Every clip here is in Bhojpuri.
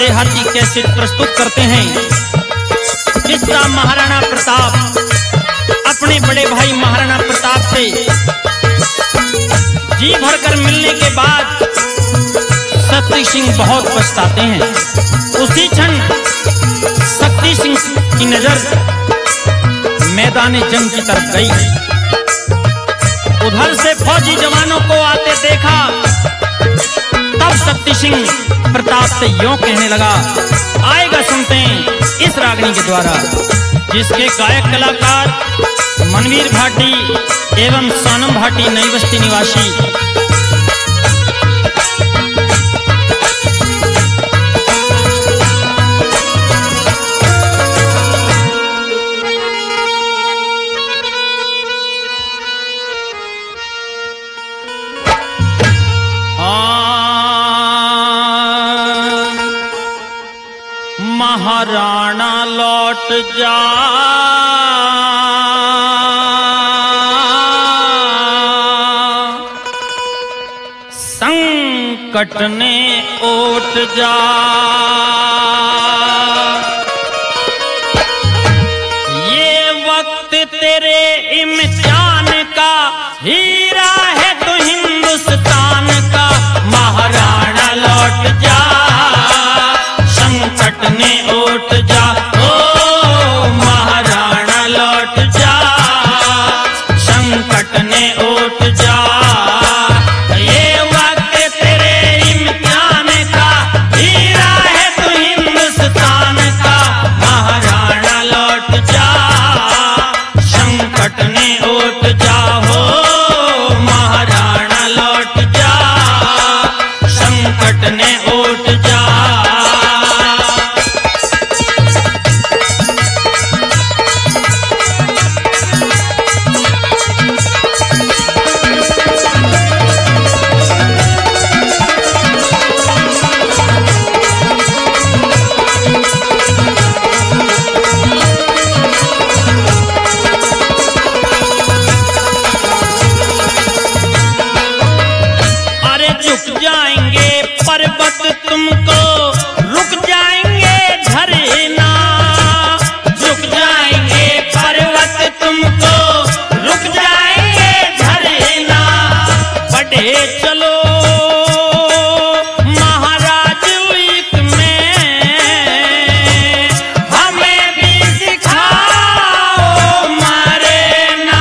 देहाती कैसेट प्रस्तुत करते हैं। किस्सा महाराणा प्रताप अपने बड़े भाई महाराणा प्रताप से जी भरकर मिलने के बाद शक्ति सिंह बहुत पछताते हैं। उसी क्षण शक्ति सिंह की नजर मैदान जंग की तरफ गई। उधर से फौजी जवानों को आते देखा, तब शक्ति सिंह प्रताप से यूं कहने लगा। आएगा सुनते हैं इस रागनी के द्वारा, जिसके गायक कलाकार मनवीर भाटी एवं सोनम भाटी नई बस्ती निवासी। महाराणा लौट जा, संकट ने ओट जा। ये वक्त तेरे इम्तिहान का, हीरा है तो हिंदुस्तान का। महाराणा लौट जा, संकट ने ओट जा। ओ महाराणा लौट जा, संकट ने ओट जा। ये वक्त तेरे इम्तिहान का, हीरा है तो हिंदुस्तान का। महाराणा लौट जा, संकट ने ओट जा। हो महाराणा लौट जा, संकट ने ओट जा। पर्वत तुमको रुक जाएंगे झरना, रुक जाएंगे पर्वत तुमको रुक जाएंगे झरना। बढ़े चलो महाराज लीक में, हमें भी सिखाओ मरना।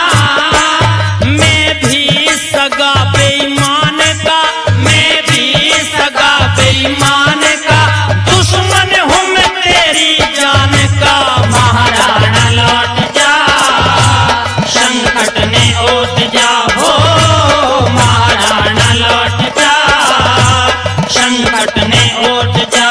मैं भी सगा बेईमान का, मैं भी सगा बेईमान का, दुश्मन हूँ मैं तेरी जान का। महाराणा लौट जा, संकट ने ओट जा। हो महाराणा लौट जा, संकट ने ओट जा।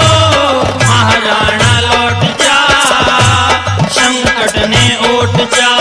ओट जा।